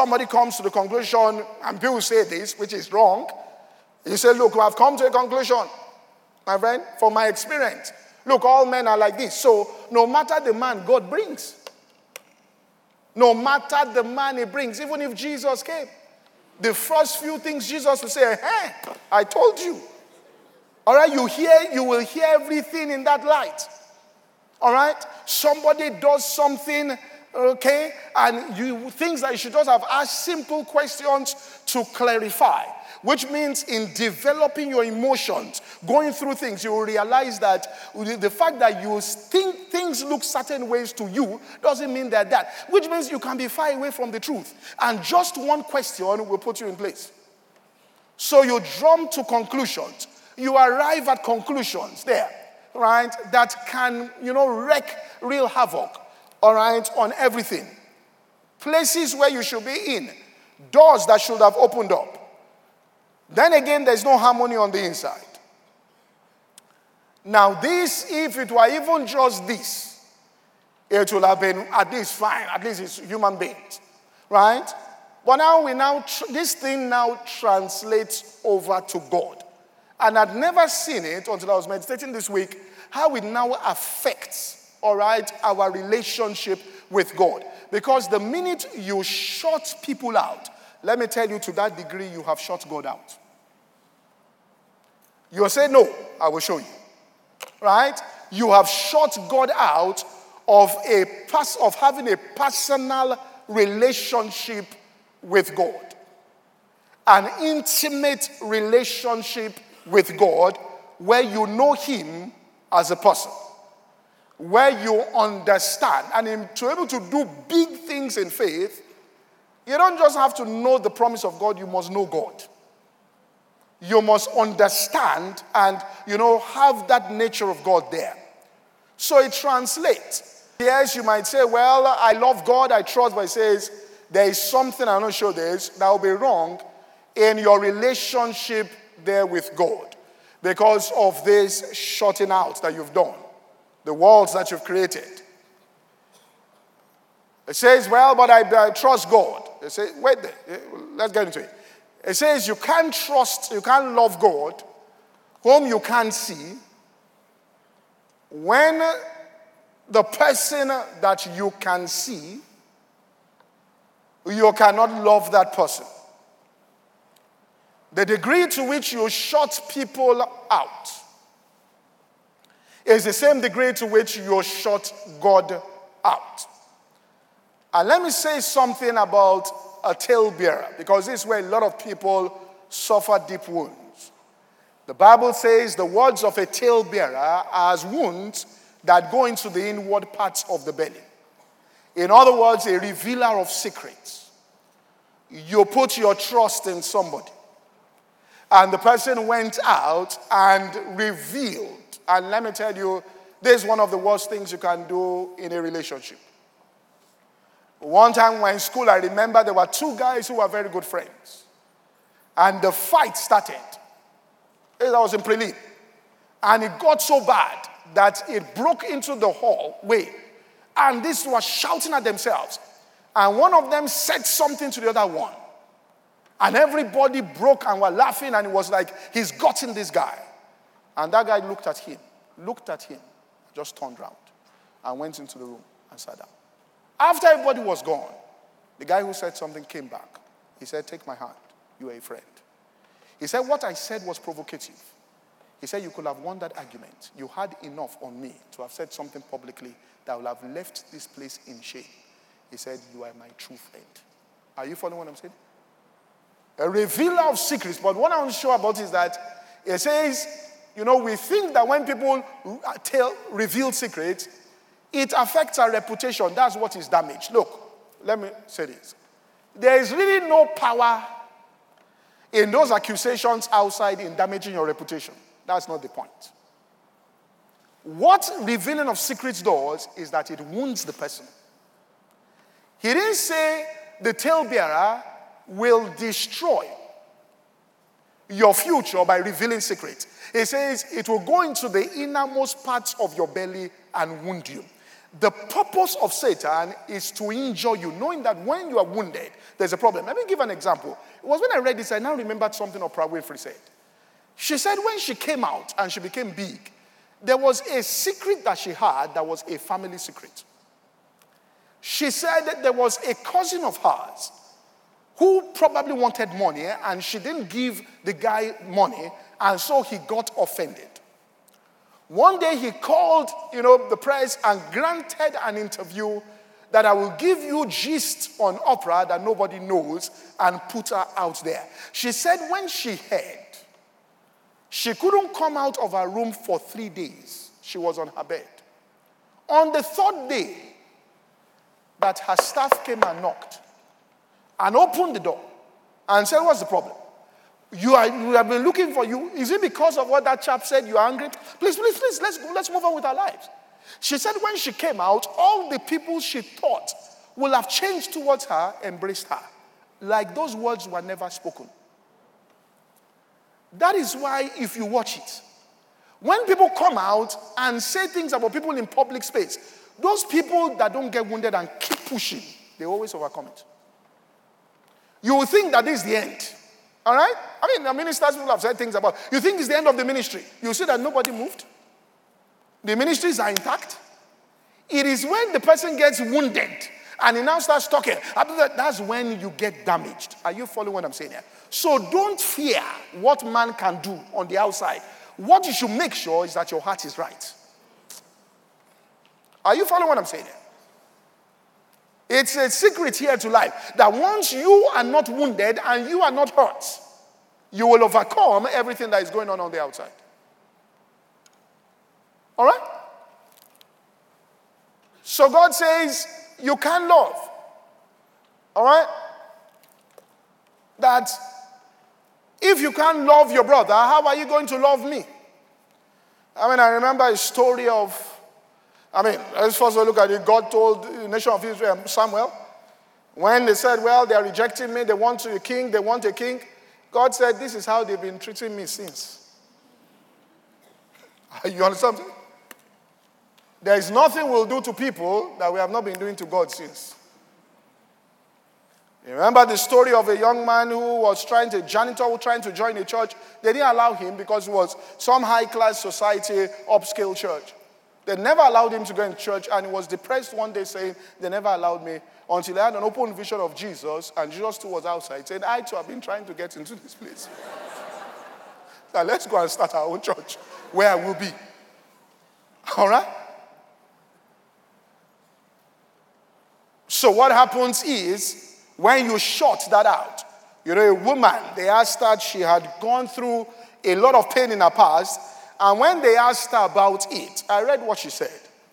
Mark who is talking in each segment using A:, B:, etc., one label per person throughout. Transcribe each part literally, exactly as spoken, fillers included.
A: somebody comes to the conclusion, and people say this, which is wrong, you say, look, I've come to a conclusion, my friend, from my experience. Look, all men are like this. So no matter the man God brings, no matter the man he brings, even if Jesus came, the first few things Jesus will say, hey, I told you. All right, you hear, you will hear everything in that light. All right, somebody does something, okay, and you things that you should just have asked simple questions to clarify. Which means in developing your emotions, going through things, you will realize that the fact that you think things look certain ways to you doesn't mean they're that. Which means you can be far away from the truth. And just one question will put you in place. So you drum to conclusions. You arrive at conclusions there, right, that can, you know, wreak real havoc, all right, on everything. Places where you should be in. Doors that should have opened up. Then again, there's no harmony on the inside. Now this, if it were even just this, it would have been at least fine. At least it's human beings, right? But now we now, tr- this thing now translates over to God. And I'd never seen it until I was meditating this week, how it now affects, all right, our relationship with God. Because the minute you shut people out, let me tell you, to that degree, you have shut God out. You'll say, no, I will show you. Right? You have shut God out of a pers- of having a personal relationship with God. An intimate relationship with God where you know him as a person. Where you understand. And in, to be able to do big things in faith, you don't just have to know the promise of God, you must know God. You must understand and, you know, have that nature of God there. So it translates. Yes, you might say, well, I love God, I trust, but it says, there is something, I'm not sure there is, that will be wrong in your relationship there with God because of this shutting out that you've done, the walls that you've created. It says, well, but I, I trust God. It says, wait there, let's get into it. It says you can't trust, you can't love God, whom you can't see, when the person that you can see, you cannot love that person. The degree to which you shut people out is the same degree to which you shut God out. And let me say something about a talebearer, because this is where a lot of people suffer deep wounds. The Bible says the words of a talebearer are as wounds that go into the inward parts of the belly. In other words, a revealer of secrets. You put your trust in somebody, and the person went out and revealed. And let me tell you, this is one of the worst things you can do in a relationship. One time when we were in school, I remember there were two guys who were very good friends. And the fight started. I was in prelim. And it got so bad that it broke into the hallway. And these were shouting at themselves. And one of them said something to the other one. And everybody broke and were laughing. And it was like, he's gotten this guy. And that guy looked at him, looked at him, just turned around and went into the room and sat down. After everybody was gone, the guy who said something came back. He said, take my hand. You are a friend. He said, what I said was provocative. He said, you could have won that argument. You had enough on me to have said something publicly that would have left this place in shame. He said, you are my true friend. Are you following what I'm saying? A revealer of secrets. But what I'm sure about is that it says, you know, we think that when people tell, reveal secrets, it affects our reputation. That's what is damaged. Look, let me say this. There is really no power in those accusations outside in damaging your reputation. That's not the point. What revealing of secrets does is that it wounds the person. He didn't say the talebearer will destroy your future by revealing secrets. He says it will go into the innermost parts of your belly and wound you. The purpose of Satan is to injure you, knowing that when you are wounded, there's a problem. Let me give an example. It was when I read this, I now remembered something Oprah Winfrey said. She said when she came out and she became big, there was a secret that she had that was a family secret. She said that there was a cousin of hers who probably wanted money, and she didn't give the guy money, and so he got offended. One day he called, you know, the press and granted an interview that I will give you gist on Oprah that nobody knows and put her out there. She said when she heard, she couldn't come out of her room for three days. She was on her bed. On the third day, that her staff came and knocked and opened the door and said, what's the problem? You, are, you have been looking for you. Is it because of what that chap said you are angry? Please, please, please, let's, let's move on with our lives. She said when she came out, all the people she thought will have changed towards her, embraced her. Like those words were never spoken. That is why if you watch it, when people come out and say things about people in public space, those people that don't get wounded and keep pushing, they always overcome it. You will think that this is the end. All right? I mean, the ministers people have said things about, you think it's the end of the ministry. You see that nobody moved. The ministries are intact. It is when the person gets wounded and he now starts talking. After that, that's when you get damaged. Are you following what I'm saying here? So don't fear what man can do on the outside. What you should make sure is that your heart is right. Are you following what I'm saying here? It's a secret here to life that once you are not wounded and you are not hurt, you will overcome everything that is going on on the outside. All right? So God says you can love. All right? That if you can't love your brother, how are you going to love me? I mean, I remember a story of, I mean, let's first look at it. God told the nation of Israel, Samuel, when they said, well, they are rejecting me, they want a king, they want a king. God said, this is how they've been treating me since. You understand? There is nothing we'll do to people that we have not been doing to God since. You remember the story of a young man who was trying to, janitor who trying to join a church. They didn't allow him because it was some high-class society, upscale church. They never allowed him to go in church, and he was depressed one day saying, they never allowed me, until I had an open vision of Jesus, and Jesus too was outside, saying, I too have been trying to get into this place. Now let's go and start our own church, where I will be. All right? So what happens is, when you shut that out, you know, a woman, they asked her, she had gone through a lot of pain in her past, and when they asked her about it, I read what she said.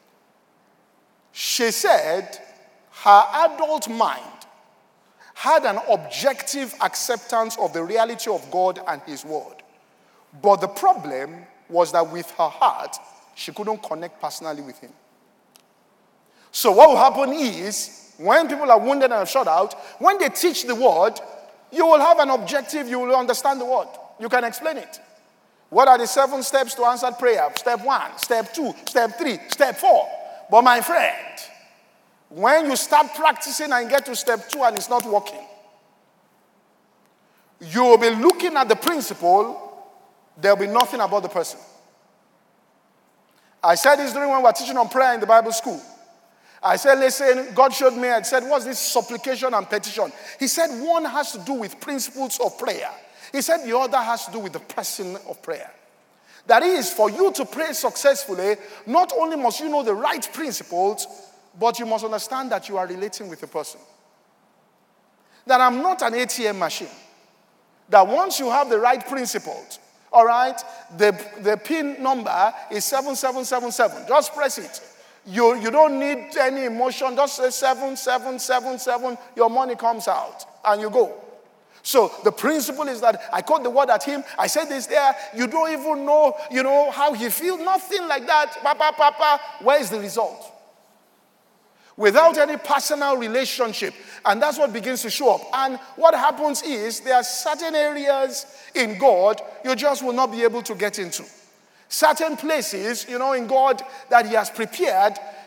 A: She said her adult mind had an objective acceptance of the reality of God and His Word. But the problem was that with her heart, she couldn't connect personally with Him. So what will happen is, when people are wounded and shut out, when they teach the Word, you will have an objective, you will understand the Word. You can explain it. What are the seven steps to answered prayer? Step one, step two, step three, step four. But my friend, when you start practicing and get to step two and it's not working, you will be looking at the principle, there will be nothing about the person. I said this during when we were teaching on prayer in the Bible school. I said, listen, God showed me, I said, what's this supplication and petition? He said one has to do with principles of prayer. He said the other has to do with the person of prayer. That is, for you to pray successfully, not only must you know the right principles, but you must understand that you are relating with a person. That I'm not an A T M machine. That once you have the right principles, all right, the, the PIN number is seven seven seven seven. Just press it. You, you don't need any emotion. Just say seven seven seven seven. Your money comes out and you go. So the principle is that I quote the word at him. I said this there. You don't even know, you know, how he feels. Nothing like that. Papa, papa. Where is the result? Without any personal relationship. And that's what begins to show up. And what happens is there are certain areas in God you just will not be able to get into. Certain places, you know, in God that He has prepared,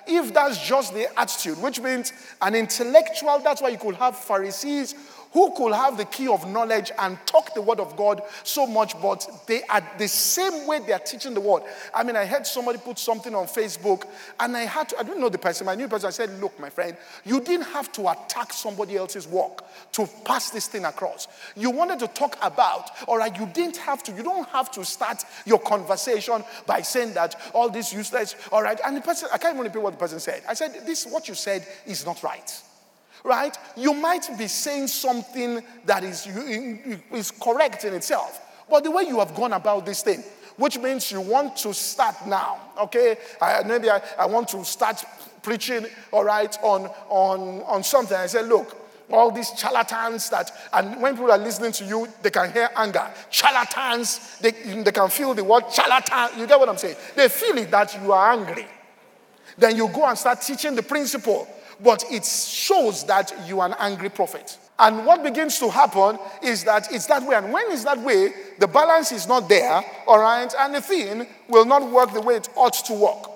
A: if that's just the attitude, which means an intellectual, that's why you could have Pharisees who could have the key of knowledge and talk the word of God so much, but they are the same way they are teaching the word. I mean, I heard somebody put something on Facebook, and I had to, I didn't know the person, I knew the person. I said, look, my friend, you didn't have to attack somebody else's work to pass this thing across. You wanted to talk about, all right, you didn't have to, you don't have to start your conversation by saying that all this useless, all right, and the person, I can't even repeat what the person said. I said, this, what you said is not right. Right? You might be saying something that is, is correct in itself, but the way you have gone about this thing, which means you want to start now, okay? I, maybe I, I want to start preaching, all right, on, on, on something. I said, look, all these charlatans that, and when people are listening to you, they can hear anger. Charlatans, they, they can feel the word charlatan. You get what I'm saying? They feel it that you are angry. Then you go and start teaching the principle. But it shows that you are an angry prophet. And what begins to happen is that it's that way. And when it's that way, the balance is not there, all right? And the thing will not work the way it ought to work.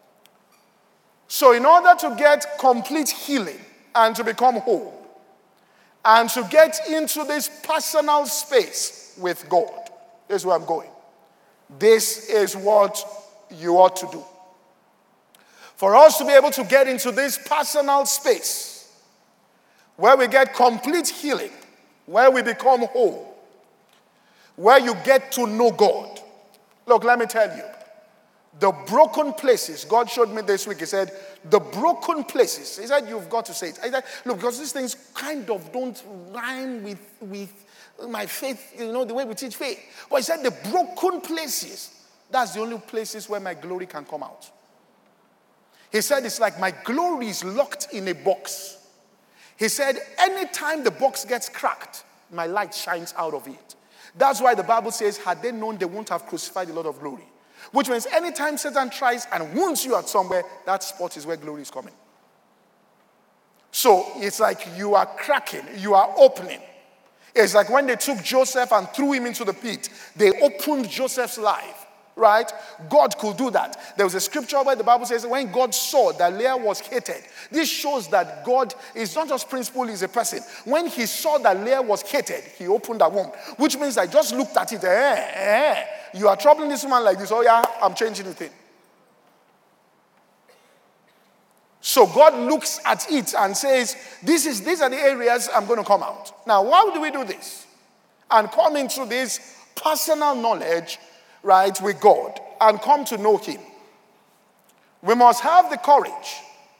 A: So in order to get complete healing and to become whole, and to get into this personal space with God, this is where I'm going. This is what you ought to do. For us to be able to get into this personal space where we get complete healing, where we become whole, where you get to know God. Look, let me tell you, the broken places, God showed me this week, he said, the broken places, he said, you've got to say it. I said, look, because these things kind of don't rhyme with, with my faith, you know, the way we teach faith. But he said, the broken places, that's the only places where my glory can come out. He said, it's like my glory is locked in a box. He said, anytime the box gets cracked, my light shines out of it. That's why the Bible says, had they known, they wouldn't have crucified the Lord of glory. Which means anytime Satan tries and wounds you at somewhere, that spot is where glory is coming. So it's like you are cracking, you are opening. It's like when they took Joseph and threw him into the pit, they opened Joseph's life. Right? God could do that. There was a scripture where the Bible says when God saw that Leah was hated, this shows that God is not just principle, he's a person. When he saw that Leah was hated, he opened her womb. Which means I just looked at it. Eh, eh, you are troubling this woman like this. Oh yeah, I'm changing the thing. So God looks at it and says, this is, these are the areas I'm going to come out. Now, why do we do this? And come into this personal knowledge, right, with God and come to know him. We must have the courage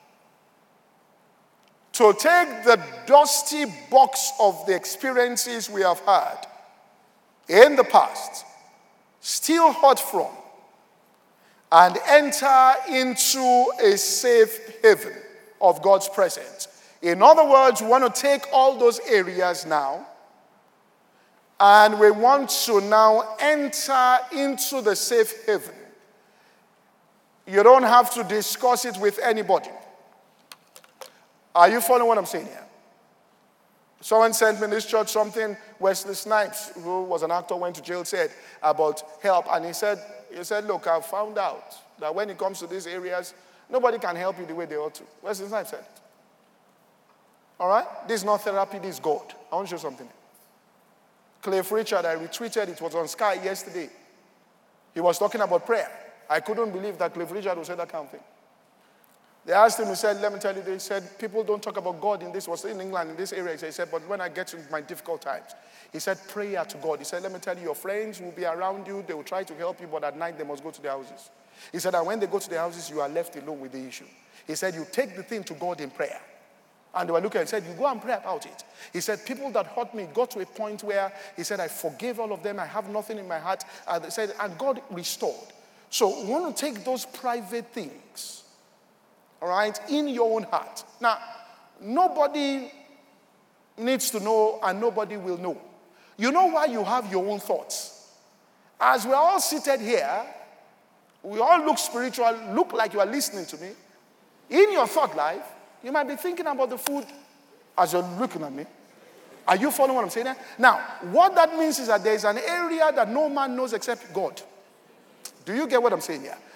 A: to take the dusty box of the experiences we have had in the past, still hurt from, and enter into a safe haven of God's presence. In other words, we want to take all those areas now, and we want to now enter into the safe haven. You don't have to discuss it with anybody. Are you following what I'm saying here? Someone sent me in this church something Wesley Snipes, who was an actor, went to jail, said about help. And he said, he said, look, I've found out that when it comes to these areas, nobody can help you the way they ought to. Wesley Snipes said it. All right? This is not therapy, this is God. I want to show something. Cliff Richard, I retweeted, it was on Sky yesterday. He was talking about prayer. I couldn't believe that Cliff Richard would say that kind of thing. They asked him, he said, let me tell you, they said, people don't talk about God in this, was in England, in this area. He said, but when I get to my difficult times, he said, prayer to God. He said, let me tell you, your friends will be around you, they will try to help you, but at night they must go to their houses. He said, and when they go to their houses, you are left alone with the issue. He said, you take the thing to God in prayer. And they were looking and said, you go and pray about it. He said, people that hurt me got to a point where he said, I forgave all of them. I have nothing in my heart. And they said, and God restored. So we want to take those private things, all right, in your own heart. Now, nobody needs to know and nobody will know. You know why you have your own thoughts? As we're all seated here, we all look spiritual, look like you are listening to me. In your thought life, you might be thinking about the food as you're looking at me. Are you following what I'm saying there? Now, what that means is that there is an area that no man knows except God. Do you get what I'm saying here?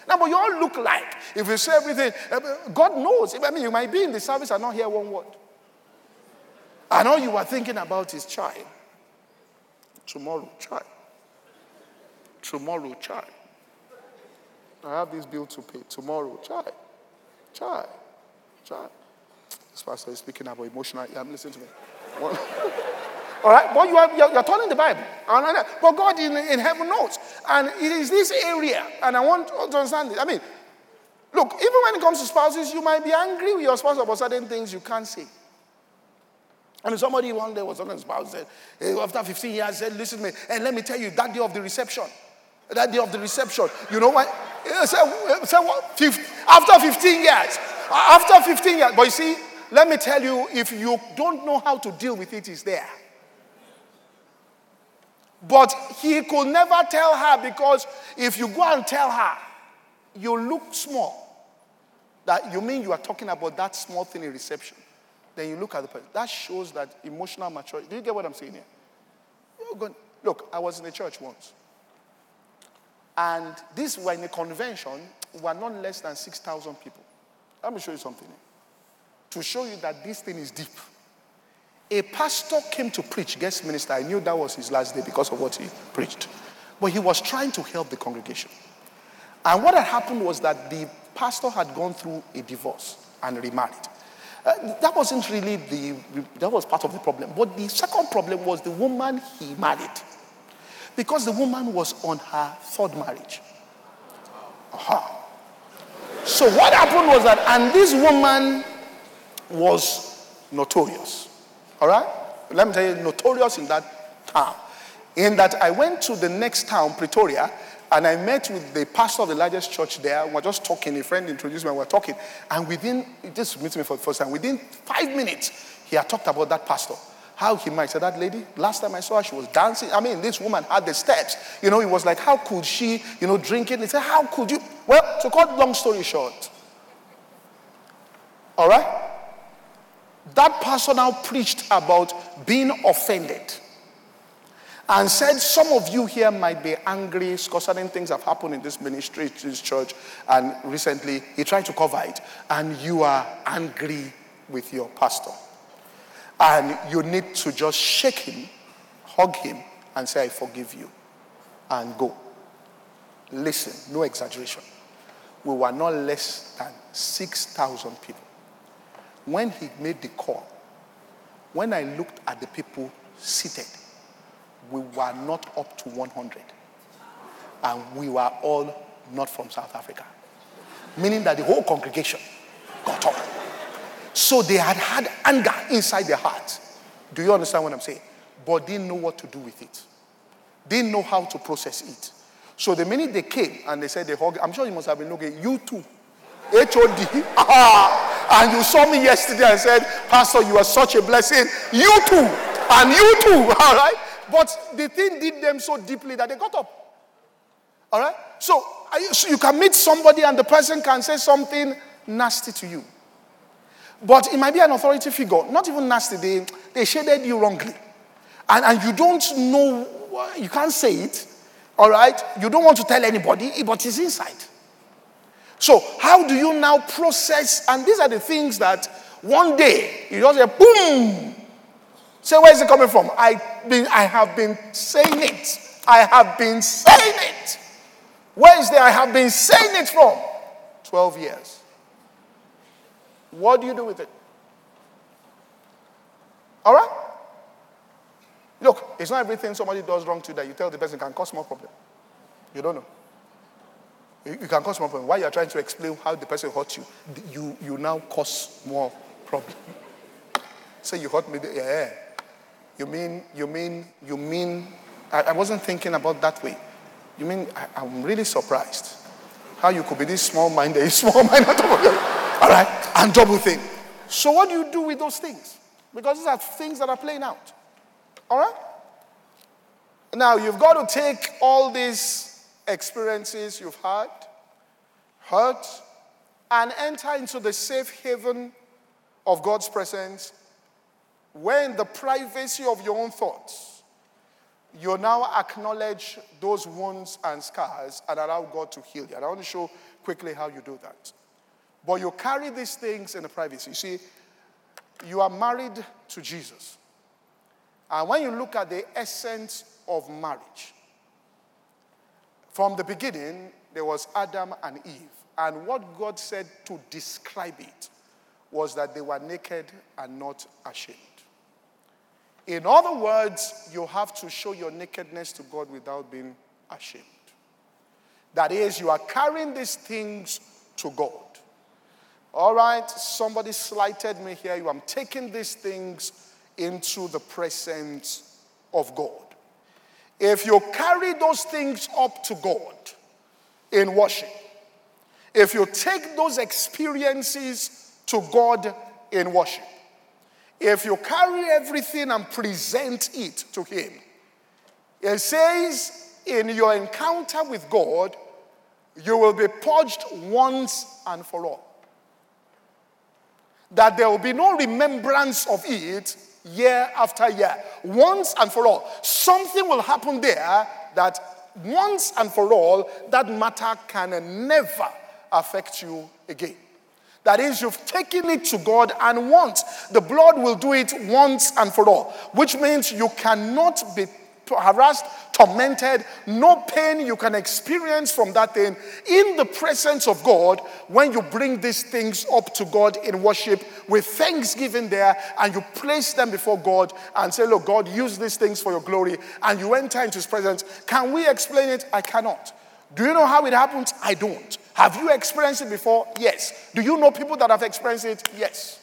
A: Now, but you all look like, if you say everything, God knows. I mean, you might be in the service and not hear one word. And all you are thinking about is child. Tomorrow, child. Tomorrow, child. I have this bill to pay. Tomorrow, child. Child. Child. This pastor is speaking about emotional. I'm listening to me. All right? But you are, you're, you're turning the Bible. But God in, in heaven knows. And it is this area. And I want to understand this. I mean, look, even when it comes to spouses, you might be angry with your spouse about certain things you can't say. And somebody one day was talking to his spouse, said, hey, after fifteen years, said, listen to me, and let me tell you, that day of the reception, that day of the reception, you know what? Said, said what? After fifteen years, after fifteen years, but you see, let me tell you, if you don't know how to deal with it, it's there. But he could never tell her, because if you go and tell her, you look small. That you mean you are talking about that small thing in reception. Then you look at the person. That shows that emotional maturity. Do you get what I'm saying here? You're going, look, I was in a church once. And this were in a convention, were not less than six thousand people. Let me show you something here. To show you that this thing is deep. A pastor came to preach, guest minister. I knew that was his last day because of what he preached. But he was trying to help the congregation. And what had happened was that the pastor had gone through a divorce and remarried. Uh, that wasn't really the, that was part of the problem. But the second problem was the woman he married. Because the woman was on her third marriage. Uh-huh. So what happened was that, and this woman was notorious. All right? Let me tell you, notorious in that town. In that I went to the next town, Pretoria, and I met with the pastor of the largest church there. We were just talking. A friend introduced me and we were talking. And within, just meet me for the first time, within five minutes, he had talked about that pastor. How he might say, that lady, last time I saw her, she was dancing. I mean, this woman had the steps. You know, it was like, how could she, you know, drink it? He said, how could you? Well, to cut long story short. All right? That pastor now preached about being offended. And said, some of you here might be angry because certain things have happened in this ministry, this church, and recently he tried to cover it. And you are angry with your pastor. And you need to just shake him, hug him, and say, I forgive you. And go. Listen, no exaggeration. We were not less than six thousand people. When he made the call, when I looked at the people seated, we were not up to one hundred. And we were all not from South Africa. Meaning that the whole congregation got up. So they had had anger inside their hearts. Do you understand what I'm saying? But didn't know what to do with it. Didn't know how to process it. So the minute they came and they said they hugged, I'm sure you must have been looking, you too. H O D. And you saw me yesterday and said, Pastor, you are such a blessing. You too. And you too. All right? But the thing did them so deeply that they got up. All right? So, so you can meet somebody and the person can say something nasty to you. But it might be an authority figure. Not even nasty. They, they shaded you wrongly. And, and you don't know, you can't say it. All right? You don't want to tell anybody, but it's inside. So how do you now process? And these are the things that one day, you just say, boom. Say, where is it coming from? I, been, I have been saying it. I have been saying it. Where is there? I have been saying it from twelve years. What do you do with it? All right? Look, it's not everything somebody does wrong to you that you tell the person can cause more problem. You don't know. You, you can cause more problem. While you're trying to explain how the person hurt you, you, you now cause more problem. Say you hurt me. Yeah. You mean, you mean, you mean, I, I wasn't thinking about that way. You mean, I, I'm really surprised how you could be this small-minded, small-minded, all right, and double think. So what do you do with those things? Because these are things that are playing out, all right? Now, you've got to take all these experiences you've had, hurt, and enter into the safe haven of God's presence, where in the privacy of your own thoughts, you now acknowledge those wounds and scars and allow God to heal you. And I want to show quickly how you do that. But you carry these things in the privacy. You see, you are married to Jesus. And when you look at the essence of marriage, from the beginning, there was Adam and Eve. And what God said to describe it was that they were naked and not ashamed. In other words, you have to show your nakedness to God without being ashamed. That is, you are carrying these things to God. All right, somebody slighted me here. I'm taking these things into the presence of God. If you carry those things up to God in worship, if you take those experiences to God in worship, if you carry everything and present it to Him, it says in your encounter with God, you will be purged once and for all. That there will be no remembrance of it year after year. Once and for all. Something will happen there that once and for all, that matter can never affect you again. That is, you've taken it to God, and once, the blood will do it once and for all. Which means you cannot be harassed, tormented, no pain you can experience from that thing in the presence of God when you bring these things up to God in worship with thanksgiving there, and you place them before God and say, look, God, use these things for your glory, and you enter into His presence. Can we explain it? I cannot. Do you know how it happens? I don't. Have you experienced it before? Yes. Do you know people that have experienced it? Yes.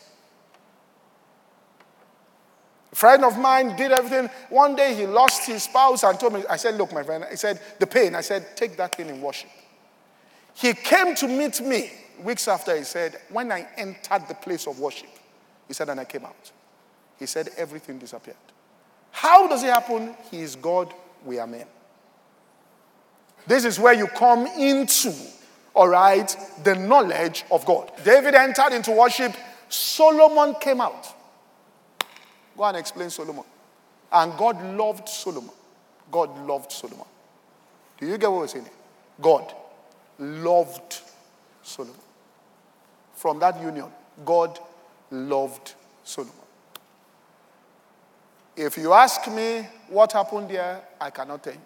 A: A friend of mine did everything. One day he lost his spouse and told me, I said, look, my friend, he said, the pain. I said, take that thing in worship. He came to meet me weeks after. He said, when I entered the place of worship, he said, and I came out. He said, everything disappeared. How does it happen? He is God, we are men. This is where you come into, all right, the knowledge of God. David entered into worship. Solomon came out. Go and explain Solomon. And God loved Solomon. God loved Solomon. Do you get what we're saying? God loved Solomon. From that union, God loved Solomon. If you ask me what happened there, I cannot tell you.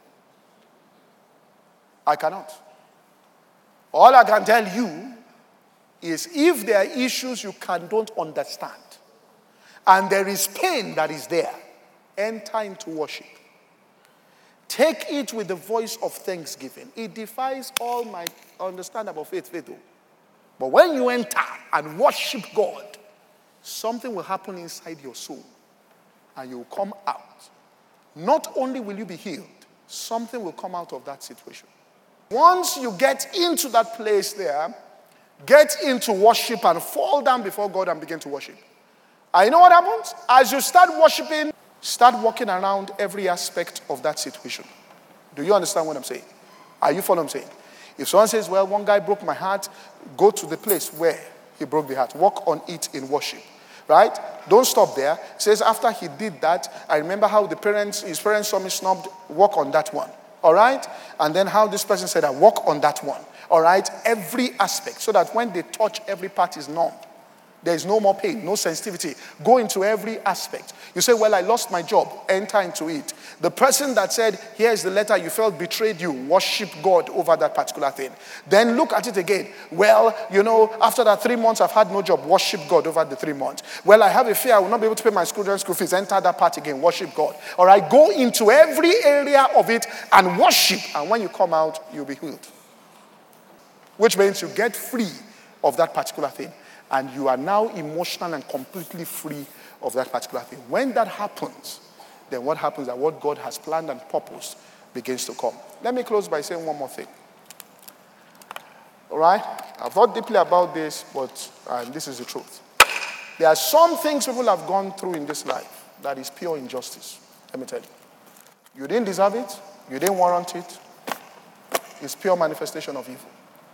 A: I cannot. All I can tell you is if there are issues you can, don't understand, and there is pain that is there, enter into worship. Take it with the voice of thanksgiving. It defies all my understanding about faith, faith. But when you enter and worship God, something will happen inside your soul, and you will come out. Not only will you be healed, something will come out of that situation. Once you get into that place there, get into worship and fall down before God and begin to worship. And you know what happens? As you start worshiping, start walking around every aspect of that situation. Do you understand what I'm saying? Are you following what I'm saying? If someone says, well, one guy broke my heart, go to the place where he broke the heart. Walk on it in worship. Right? Don't stop there. It says after he did that, I remember how the parents, his parents saw me snubbed. Walk on that one. All right? And then how this person said, I walk on that one. All right? Every aspect. So that when they touch, every part is numb. There is no more pain, no sensitivity. Go into every aspect. You say, well, I lost my job. Enter into it. The person that said, here's the letter you felt betrayed you. Worship God over that particular thing. Then look at it again. Well, you know, after that three months, I've had no job. Worship God over the three months. Well, I have a fear I will not be able to pay my children's school fees. Enter that part again. Worship God. All right? Go into every area of it and worship. And when you come out, you'll be healed. Which means you get free of that particular thing. And you are now emotional and completely free of that particular thing. When that happens, then what happens is that what God has planned and purposed begins to come. Let me close by saying one more thing. All right? I've thought deeply about this, but uh, this is the truth. There are some things people have gone through in this life that is pure injustice. Let me tell you. You didn't deserve it. You didn't warrant it. It's pure manifestation of evil.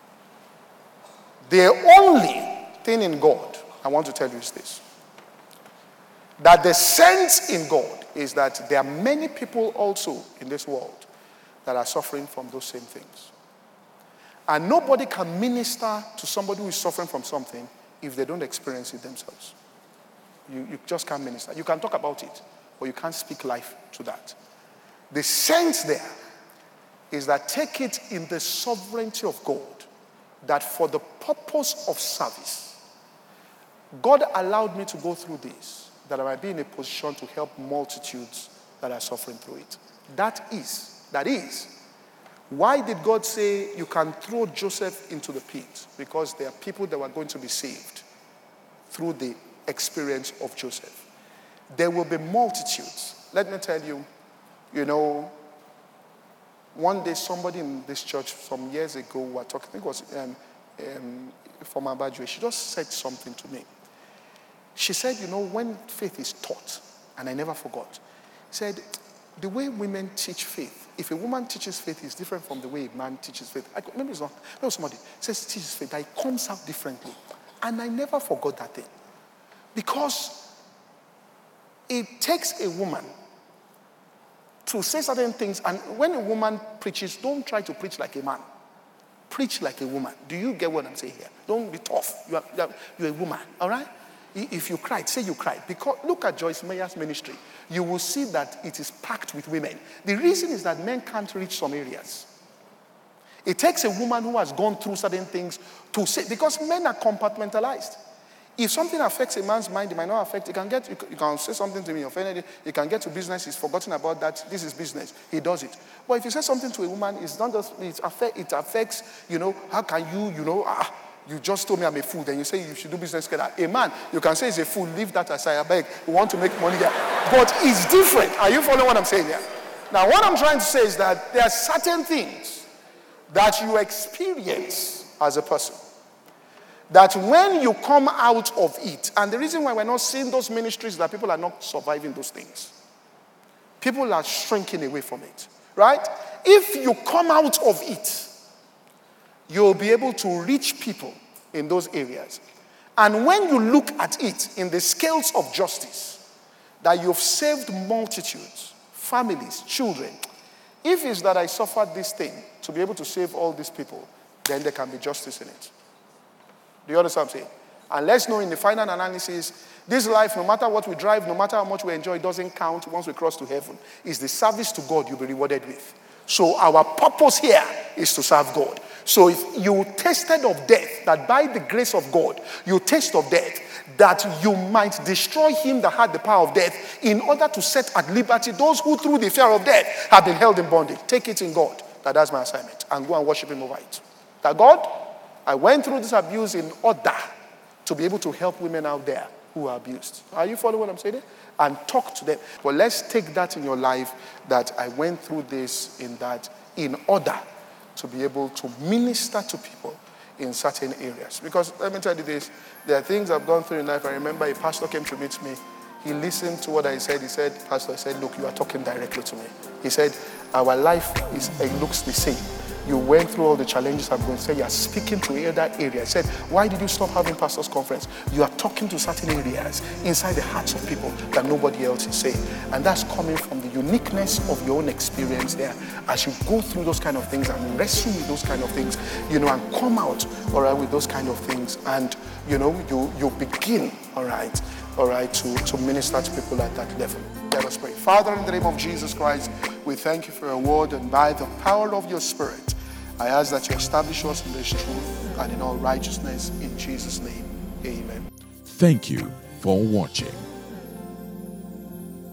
A: The only thing in God, I want to tell you is this. That the sense in God is that there are many people also in this world that are suffering from those same things. And nobody can minister to somebody who is suffering from something if they don't experience it themselves. You, you just can't minister. You can talk about it, but you can't speak life to that. The sense there is that take it in the sovereignty of God, that for the purpose of service, God allowed me to go through this, that I might be in a position to help multitudes that are suffering through it. That is, that is, why did God say you can throw Joseph into the pit? Because there are people that were going to be saved through the experience of Joseph. There will be multitudes. Let me tell you, you know, one day somebody in this church some years ago were talking, I think it was um, um, from Abadwe, she just said something to me. She said, you know, when faith is taught, and I never forgot, said, the way women teach faith, if a woman teaches faith, is different from the way a man teaches faith. I, maybe it's not, maybe somebody says teaches faith, that it comes out differently. And I never forgot that thing. Because it takes a woman to say certain things, and when a woman preaches, don't try to preach like a man. Preach like a woman. Do you get what I'm saying here? Don't be tough. You are, you are, you're a woman, all right? If you cried, say you cried. Because look at Joyce Meyer's ministry. You will see that it is packed with women. The reason is that men can't reach some areas. It takes a woman who has gone through certain things to say, because men are compartmentalized. If something affects a man's mind, it might not affect. You can get, you can say something to me, offended. You can get to business. He's forgotten about that. This is business. He does it. But if you say something to a woman, it's not just it affect. It affects. You know, how can you? You know, ah, you just told me I'm a fool. Then you say you should do business together. A man, you can say he's a fool. Leave that aside. I beg. We want to make money there, but it's different. Are you following what I'm saying here? Now, what I'm trying to say is that there are certain things that you experience as a person, that when you come out of it, and the reason why we're not seeing those ministries, that people are not surviving those things. People are shrinking away from it, right? If you come out of it, you'll be able to reach people in those areas. And when you look at it in the scales of justice, that you've saved multitudes, families, children, if it's that I suffered this thing to be able to save all these people, then there can be justice in it. Do you understand what I'm saying? And let's know in the final analysis, this life, no matter what we drive, no matter how much we enjoy, it doesn't count once we cross to heaven. It's the service to God you'll be rewarded with. So our purpose here is to serve God. So if you tasted of death, that by the grace of God, you taste of death, that you might destroy him that had the power of death, in order to set at liberty those who through the fear of death have been held in bondage. Take it in God. That that's my assignment. And go and worship him over it. That God, I went through this abuse in order to be able to help women out there who are abused. Are you following what I'm saying? And talk to them. But let's take that in your life, that I went through this in that, in order to be able to minister to people in certain areas. Because let me tell you this, there are things I've gone through in life. I remember a pastor came to meet me. He listened to what I said. He said, Pastor, I said, look, you are talking directly to me. He said, our life is, it looks the same. You went through all the challenges I'm going to say. You are speaking to that area. I said, why did you stop having pastors' conference? You are talking to certain areas inside the hearts of people that nobody else is saying. And that's coming from the uniqueness of your own experience there. As you go through those kind of things and wrestle with those kind of things, you know, and come out, all right, with those kind of things. And, you know, you, you begin, all right, all right, to, to minister to people at that level. Let us pray. Father, in the name of Jesus Christ, we thank you for your word, and by the power of your Spirit, I ask that you establish us in this truth and in all righteousness. In Jesus' name, amen.
B: Thank you for watching.